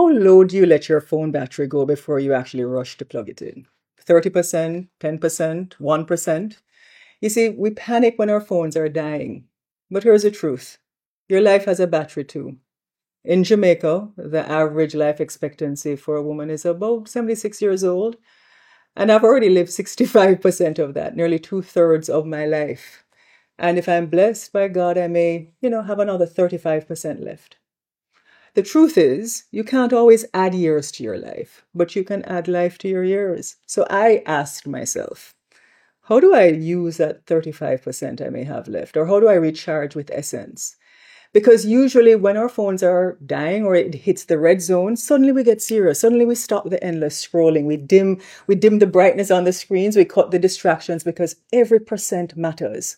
how low do you let your phone battery go before you actually rush to plug it in? 30%, 10%, 1%? You see, we panic when our phones are dying. But here's the truth. Your life has a battery too. In Jamaica, the average life expectancy for a woman is about 76 years old. And I've already lived 65% of that, nearly two-thirds of my life. And if I'm blessed by God, I may, have another 35% left. The truth is, you can't always add years to your life, but you can add life to your years. So I asked myself, how do I use that 35% I may have left? Or how do I recharge with essence? Because usually when our phones are dying or it hits the red zone, suddenly we get serious. Suddenly we stop the endless scrolling. We dim the brightness on the screens. We cut the distractions because every percent matters.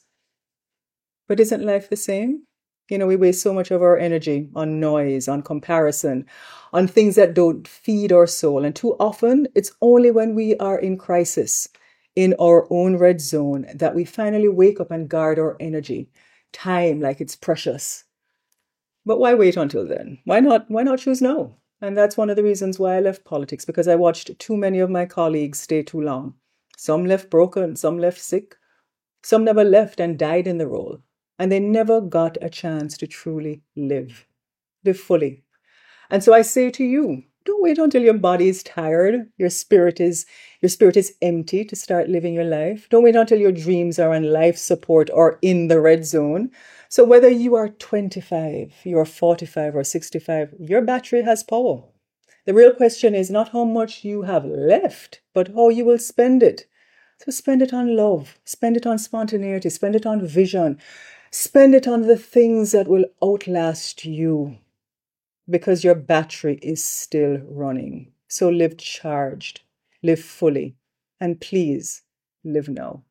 But isn't life the same? We waste so much of our energy on noise, on comparison, on things that don't feed our soul. And too often, it's only when we are in crisis, in our own red zone, that we finally wake up and guard our energy, time like it's precious. But why wait until then? Why not choose now? And that's one of the reasons why I left politics, because I watched too many of my colleagues stay too long. Some left broken, some left sick, some never left and died in the role. And they never got a chance to truly live fully. And so I say to you, don't wait until your body is tired, your spirit is empty to start living your life. Don't wait until your dreams are on life support or in the red zone. So whether you are 25, you are 45 or 65, your battery has power. The real question is not how much you have left, but how you will spend it. So spend it on love, spend it on spontaneity, spend it on vision, spend it on the things that will outlast you, because your battery is still running. So live charged, live fully, and please live now.